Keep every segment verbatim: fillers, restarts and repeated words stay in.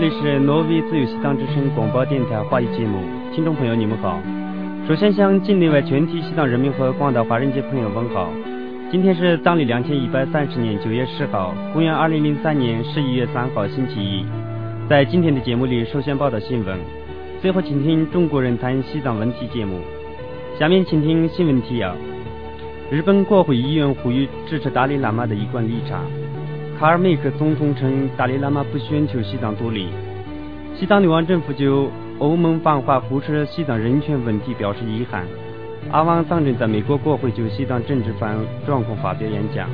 里是挪威自由西藏之声广播电台华语节目，听众朋友你们好。首先向境内外全体西藏人民和广大华人界朋友问好。今天是藏历两千一百三十年九月十号，公元二零零三年十一月三号星期一。在今天的节目里，首先报道新闻，最后请听中国人谈西藏问题节目。下面请听新闻提要：日本国会议员呼吁支持达赖喇嘛的一贯立场。卡尔梅克总统称达赖喇嘛不寻求西藏独立。西藏流亡政府就欧盟反华忽视西藏人权问题表示遗憾。阿旺桑正在美国国会就西藏政治犯状况发表演讲。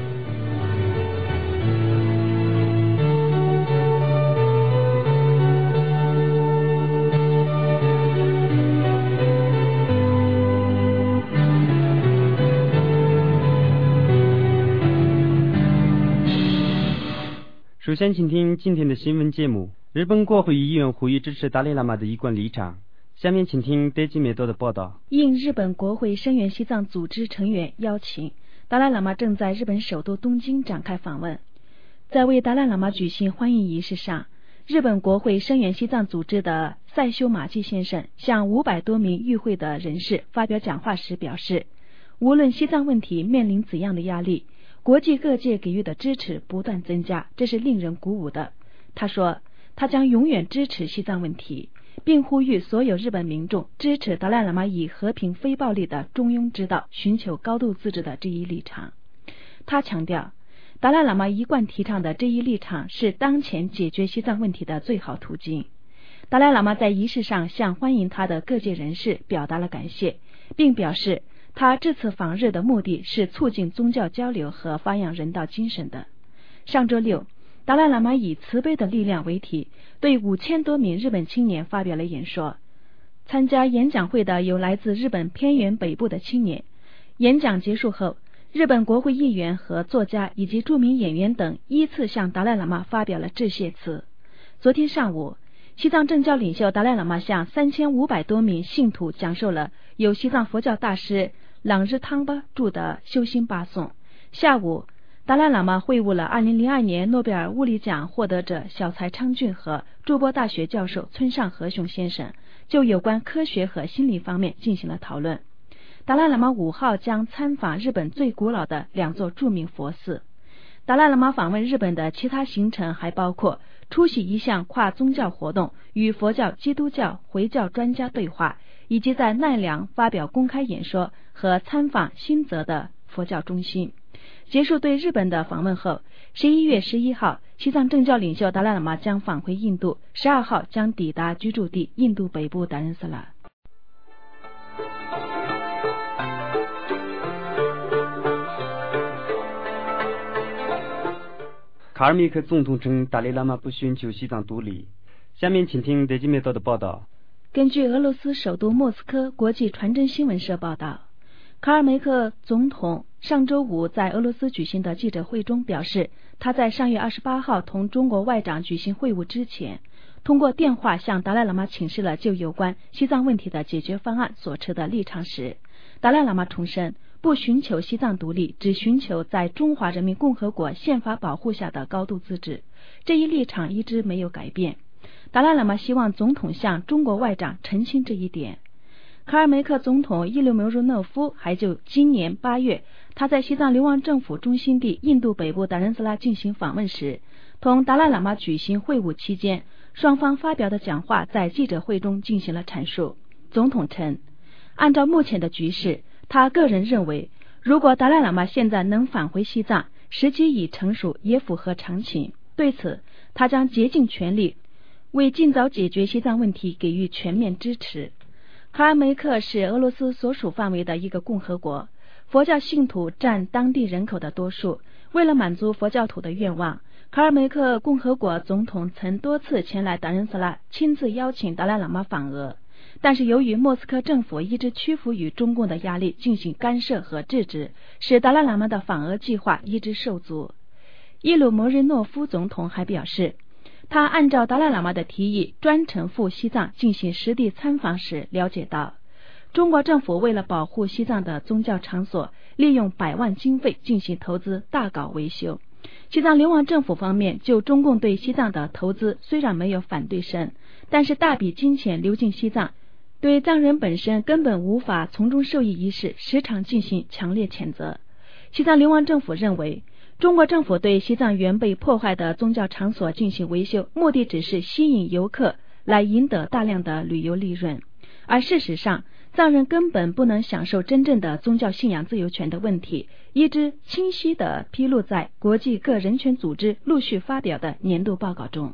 首先请听今天的新闻节目。日本国会议员呼吁支持达赖喇嘛的一贯立场。下面请听德基梅多的报道。 应日本国会声援西藏组织成员邀请，达赖喇嘛正在日本首都东京展开访问。在为达赖喇嘛举行欢迎仪式上，日本国会声援西藏组织的塞修马季先生向五百多名与会的人士发表讲话时表示，无论西藏问题面临怎样的压力，国际各界给予的支持不断增加，这是令人鼓舞的。他说，他将永远支持西藏问题，并呼吁所有日本民众支持达赖喇嘛以和平非暴力的中庸之道寻求高度自治的这一立场。他强调，达赖喇嘛一贯提倡的这一立场是当前解决西藏问题的最好途径。达赖喇嘛在仪式上向欢迎他的各界人士表达了感谢，并表示他这次访日的目的是促进宗教交流和发扬人道精神的。上周六，达赖喇嘛以慈悲的力量为题，对五千多名日本青年发表了演说。参加演讲会的有来自日本偏远北部的青年。演讲结束后，日本国会议员和作家以及著名演员等依次向达赖喇嘛发表了致谢词。昨天上午，西藏政教领袖达赖喇嘛向三千五百多名信徒讲授了由西藏佛教大师朗日汤巴著的修心八颂。下午，达赖喇嘛会晤了二零零二年诺贝尔物理奖获得者小才昌俊和筑波大学教授村上和雄先生，就有关科学和心理方面进行了讨论。达赖喇嘛五号将参访日本最古老的两座著名佛寺。达赖喇嘛访问日本的其他行程还包括出席一项跨宗教活动，与佛教、基督教、回教专家对话，以及在奈良发表公开演说和参访新泽的佛教中心。结束对日本的访问后，十一月十一号，西藏政教领袖达赖喇嘛将返回印度，十二号将抵达居住地印度北部达仁萨拉。 卡尔米克总统称达赖喇嘛不寻求西藏独立。下面请听德基梅多的报道。 根据俄罗斯首都莫斯科国际传真新闻社报道，卡尔梅克总统上周五在俄罗斯举行的记者会中表示，他在上月二十八号同中国外长举行会晤之前，通过电话向达赖喇嘛请示了就有关西藏问题的解决方案所持的立场时，达赖喇嘛重申不寻求西藏独立，只寻求在中华人民共和国宪法保护下的高度自治，这一立场一直没有改变。达赖喇嘛希望总统向中国外长澄清这一点。卡尔梅克总统伊留梅茹诺夫还就今年八月他在西藏流亡政府中心地印度北部达仁斯拉进行访问时，同达赖喇嘛举行会晤期间，双方发表的讲话在记者会中进行了阐述。总统称，按照目前的局势，他个人认为，如果达赖喇嘛现在能返回西藏，时机已成熟，也符合常情。对此，他将竭尽全力为尽早解决西藏问题给予全面支持。卡尔梅克是俄罗斯所属范围的一个共和国，佛教信徒占当地人口的多数。为了满足佛教徒的愿望，卡尔梅克共和国总统曾多次前来达仁萨拉，亲自邀请达赖喇嘛访俄。但是由于莫斯科政府一直屈服于中共的压力进行干涉和制止，使达赖喇嘛的访俄计划一直受阻。伊鲁摩日诺夫总统还表示，他按照达赖喇嘛的提议专程赴西藏进行实地参访时了解到，中国政府为了保护西藏的宗教场所，利用百万经费进行投资大搞维修。 西藏流亡政府方面就中共对西藏的投资虽然没有反对声，但是大笔金钱流进西藏，对藏人本身根本无法从中受益一事时常进行强烈谴责。西藏流亡政府认为，中国政府对西藏原被破坏的宗教场所进行维修，目的只是吸引游客来赢得大量的旅游利润，而事实上藏人根本不能享受真正的宗教信仰自由权的问题，一直清晰地披露在国际各人权组织陆续发表的年度报告中。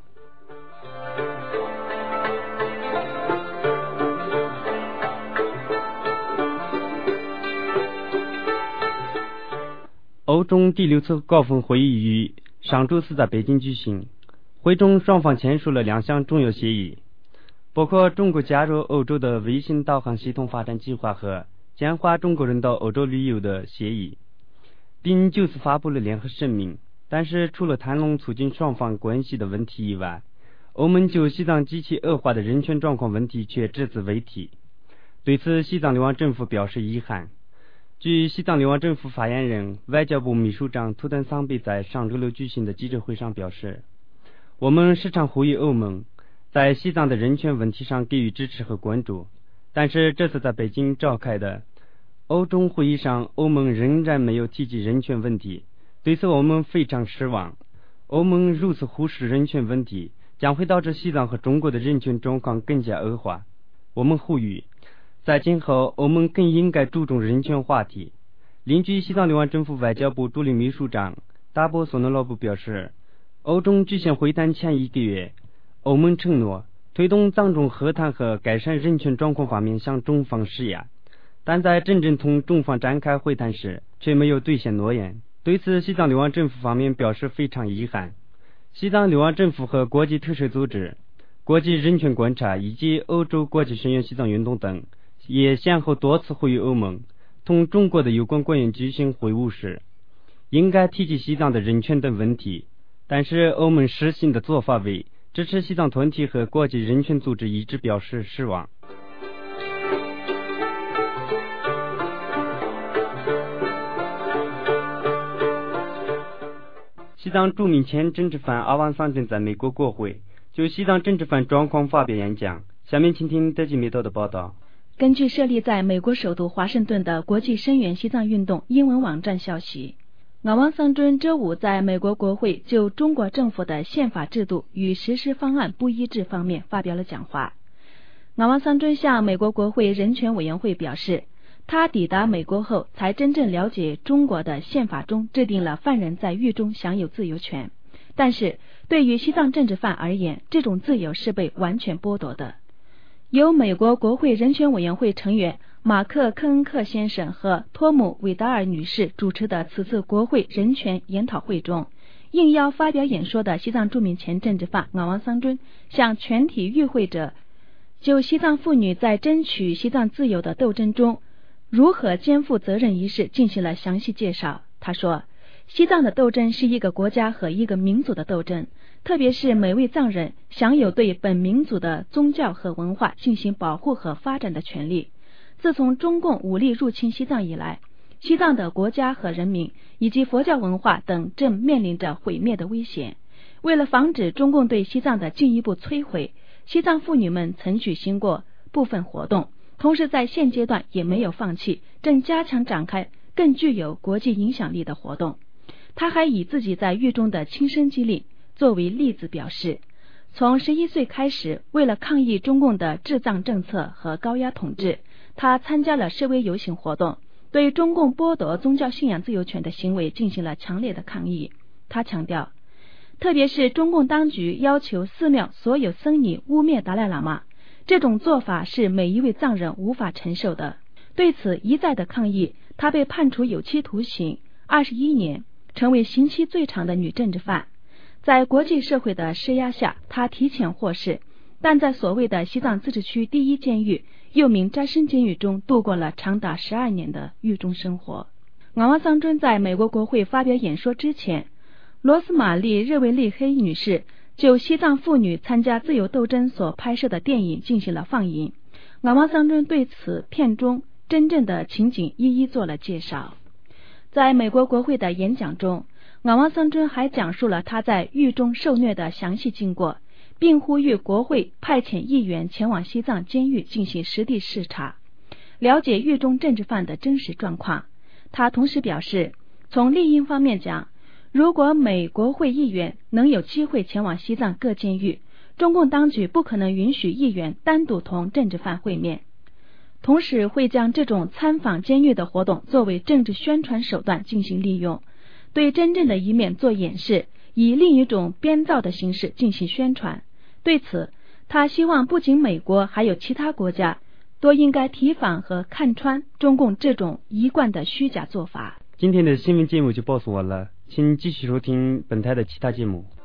欧中第六次高峰会议于上周四在北京举行，会中双方签署了两项重要协议，包括中国加入欧洲的卫星导航系统发展计划和简化中国人到欧洲旅游的协议，并就此发布了联合声明。但是除了谈论促进双方关系的问题以外，欧盟就西藏极其恶化的人权状况问题却只字未提。对此，西藏流亡政府表示遗憾。据西藏流亡政府发言人、外交部秘书长图登桑贝在上周六举行的记者会上表示，我们时常呼吁欧盟在西藏的人权问题上给予支持和关注，但是这次在北京召开的欧中会议上，欧盟仍然没有提及人权问题，对此我们非常失望。欧盟如此忽视人权问题，将会导致西藏和中国的人权状况更加恶化。我们呼吁在今后欧盟更应该注重人权话题。另据西藏流亡政府外交部助理秘书长达波索诺洛布表示，欧中举行会谈前一个月，欧盟承诺推动藏中和谈和改善人权状况方面向中方施压，但在真正同中方展开会谈时却没有兑现诺言。对此，西藏流亡政府方面表示非常遗憾。西藏流亡政府和国际特赦组织、国际人权观察以及欧洲国际声援西藏运动等也先后多次呼吁欧盟同中国的有关官员举行会晤时应该提及西藏的人权等问题，但是欧盟实行的做法为支持西藏团体和国际人权组织一直表示失望。西藏著名前政治犯阿旺桑正在美国国会就西藏政治犯状况发表演讲，下面请听德基梅多的报道。 根据设立在美国首都华盛顿的国际声援西藏运动英文网站消息，阿旺桑尊周五在美国国会就中国政府的宪法制度与实施方案不一致方面发表了讲话。阿旺桑尊向美国国会人权委员会表示，他抵达美国后才真正了解中国的宪法中制定了犯人在狱中享有自由权，但是对于西藏政治犯而言，这种自由是被完全剥夺的。由美国国会人权委员会成员马克·科恩克先生和托姆·韦达尔女士主持的此次国会人权研讨会中，应邀发表演说的西藏著名前政治犯阿旺桑尊向全体与会者就西藏妇女在争取西藏自由的斗争中如何肩负责任一事进行了详细介绍。他说，西藏的斗争是一个国家和一个民族的斗争，特别是每位藏人享有对本民族的宗教和文化进行保护和发展的权利。自从中共武力入侵西藏以来，西藏的国家和人民以及佛教文化等正面临着毁灭的危险。为了防止中共对西藏的进一步摧毁，西藏妇女们曾举行过部分活动，同时在现阶段也没有放弃，正加强展开更具有国际影响力的活动。他还以自己在狱中的亲身经历作为例子，表示从十一岁开始，为了抗议中共的治藏政策和高压统治，他参加了示威游行活动，对中共剥夺宗教信仰自由权的行为进行了强烈的抗议。他强调，特别是中共当局要求寺庙所有僧尼污蔑达赖喇嘛，这种做法是每一位藏人无法承受的。对此一再的抗议，他被判处有期徒刑二十一年，成为刑期最长的女政治犯。在国际社会的施压下，他提前获释，但在所谓的西藏自治区第一监狱又名斋生监狱中度过了长达十二年的狱中生活。阿旺桑尊在美国国会发表演说之前，罗斯玛丽·热维利黑女士就西藏妇女参加自由斗争所拍摄的电影进行了放映。阿旺桑尊对此片中真正的情景一一做了介绍。在美国国会的演讲中， 昂旺桑尊还讲述了他在狱中受虐的详细经过，并呼吁国会派遣议员前往西藏监狱进行实地视察，了解狱中政治犯的真实状况。他同时表示，从利益方面讲，如果美国会议员能有机会前往西藏各监狱，中共当局不可能允许议员单独同政治犯会面，同时会将这种参访监狱的活动作为政治宣传手段进行利用，对真正的一面做掩饰，以另一种编造的形式进行宣传。对此，他希望不仅美国还有其他国家都应该提防和看穿中共这种一贯的虚假做法。 今天的新闻节目就报送完了，请继续收听本台的其他节目。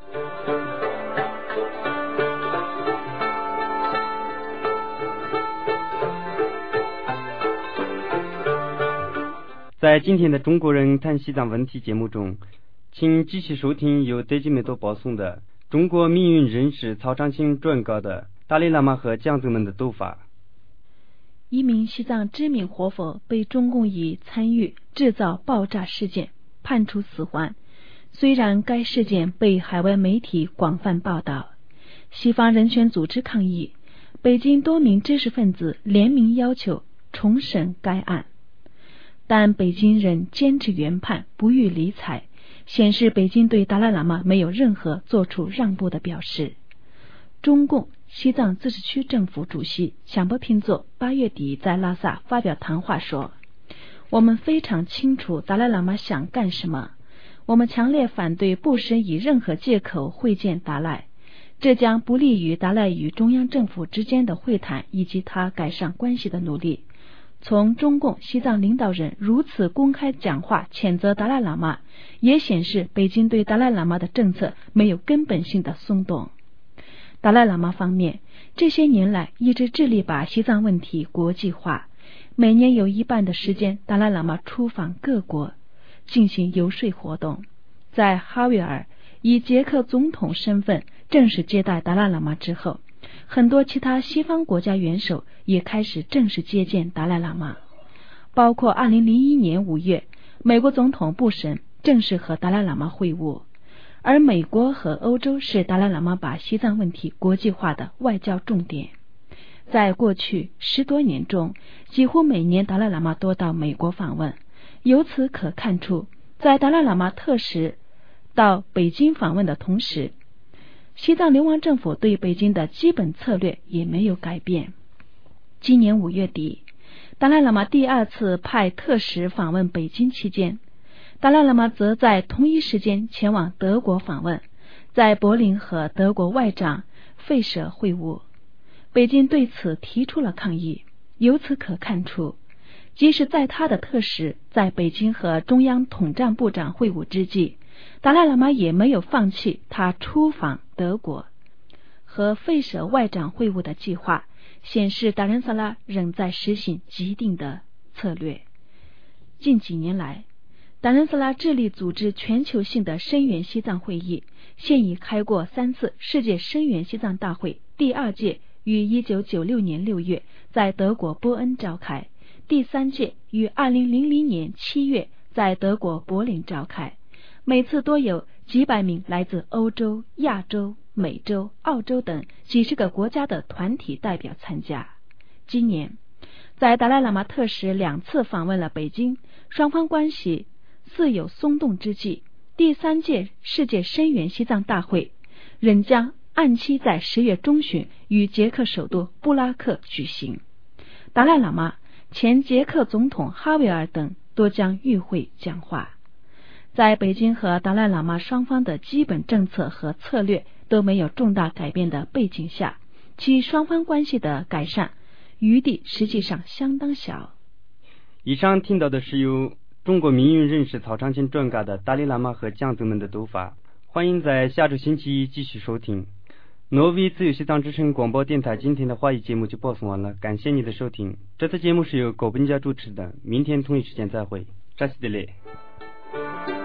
在今天的中国人谈西藏问题节目中，请继续收听由德基美多播送的中国命运人士曹长青撰稿的达赖喇嘛和将军们的斗法。 一名西藏知名活佛被中共以参与制造爆炸事件判处死缓，虽然该事件被海外媒体广泛报道，西方人权组织抗议，北京多名知识分子联名要求重审该案，但北京人坚持原判，不予理睬，显示北京对达赖喇嘛没有任何做出让步的表示。中共西藏自治区政府主席响波平佐八月底在拉萨发表谈话说，我们非常清楚达赖喇嘛想干什么，我们强烈反对布什以任何借口会见达赖，这将不利于达赖与中央政府之间的会谈以及他改善关系的努力。从中共西藏领导人如此公开讲话谴责达赖喇嘛，也显示北京对达赖喇嘛的政策没有根本性的松动。达赖喇嘛方面这些年来一直致力把西藏问题国际化，每年有一半的时间达赖喇嘛出访各国进行游说活动。在哈维尔以捷克总统身份正式接待达赖喇嘛之后，很多其他西方国家元首也开始正式接见达赖喇嘛，包括二零零一年五月美国总统布什正式和达赖喇嘛会晤，而美国和欧洲是达赖喇嘛把西藏问题国际化的外交重点。在过去十多年中，几乎每年达赖喇嘛都到美国访问，由此可看出，在达赖喇嘛特使到北京访问的同时，西藏流亡政府对北京的基本策略也没有改变。今年五月底，达赖喇嘛第二次派特使访问北京期间，达赖喇嘛则在同一时间前往德国访问，在柏林和德国外长费舍会晤。北京对此提出了抗议，由此可看出，即使在他的特使在北京和中央统战部长会晤之际，达赖喇嘛也没有放弃他出访德国和费舍外长会晤的计划，显示达仁萨拉仍在实行既定的策略。近几年来，达仁萨拉致力组织全球性的声援西藏会议，现已开过三次世界声援西藏大会，第二届于一九九六年六月在德国波恩召开，第三届于二零零零年七月在德国柏林召开，每次多有几百名来自欧洲、亚洲、美洲、澳洲等几十个国家的团体代表参加。今年，在达赖喇嘛特使两次访问了北京，双方关系似有松动之际，第三届世界声援西藏大会仍将按期在十月中旬于捷克首都布拉克举行。达赖喇嘛、前捷克总统哈维尔等多将与会讲话。在北京和达赖喇嘛双方的基本政策和策略都没有重大改变的背景下，其双方关系的改善余地实际上相当小。 以上听到的是由中国民运人士曹长青撰稿的达赖喇嘛和将军们的斗法。欢迎在下周星期一继续收听。挪威自由西藏之声广播电台今天的话语节目就播送完了，感谢你的收听。这次节目是由狗本家主持的，明天同一时间再会。扎西德勒。